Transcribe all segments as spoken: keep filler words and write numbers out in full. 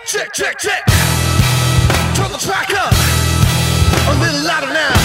Check, check, check. Turn the track up a little louder now.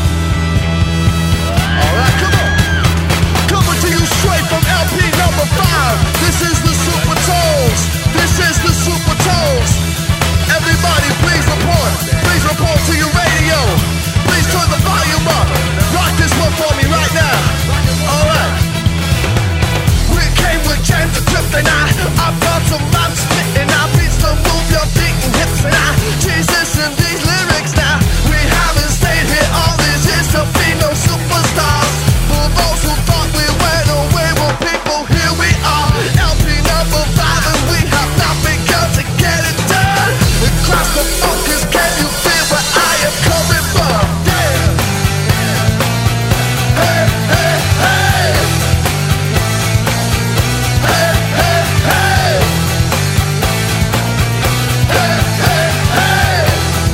Alright, come on. Coming to you straight from L P number five. This is the Super Tones. This is the Super Tones. Everybody, please report. Please report to your radio. Please turn the volume up. Rock this one for me right now. Alright. We came with James the Trip and I. I've got some rhymes spitting. I beats to move your feet and hips and I. Jesus in these lyrics now. We haven't stayed here all these years to be no superstars. For those who thought we went away, well people, here we are. L P number five and we have not begun to get it done. Across the focus, can you feel where I am coming from? Yeah. Hey, hey, hey. Hey, hey, hey. Hey, hey, hey.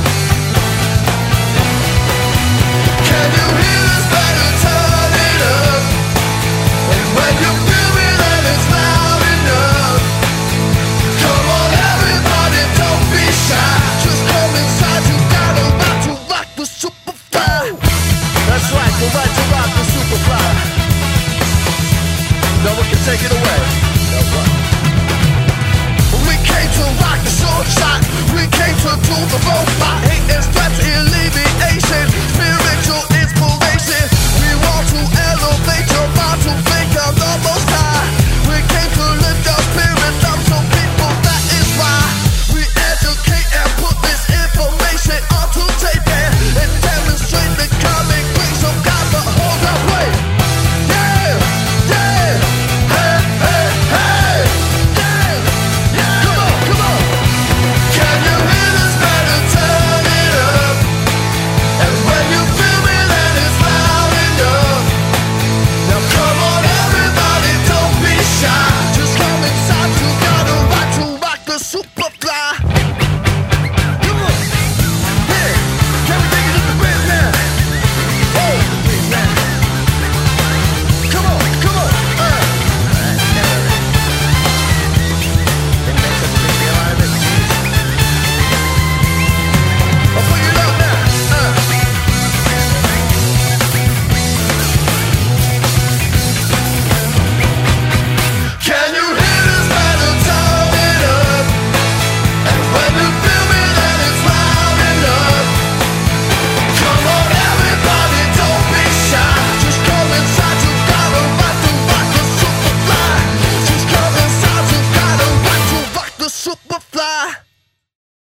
Can you hear us better? Turn it up. And when you feel it and it's loud enough, come on everybody, don't be shy. Just come inside, you gotta rock to rock the Superfly. That's right, the right to rock the Superfly. No one can take it away. We came to rock the short shot. We came to do the robot. Hate and stress alleviation. Spiritual inspiration. We want to elevate your mind to think of the most high. We came to lift your spirit up, so people, that is why we educate and put this information onto tape and, and demonstrate the coming grace of God. But hold up, wait. Yeah, yeah. Hey, hey, hey. Yeah, yeah. Come on, come on. Can you hear this better? Turn it up. And when you feel me, then it's loud enough. Now come on everybody, don't be shy. Just come inside, you gotta rock to rock the Superfly. Come on. Yeah. Can we take it to the bridge now? Oh. Come on, come on. Uh. I'll put it up now. Uh. Can you hear this better? Turn it up. And when you feel me, then it's loud enough. Come on everybody, don't be shy. Just come inside, you gotta rock to rock the Superfly. Just come inside, you gotta rock to rock the Superfly.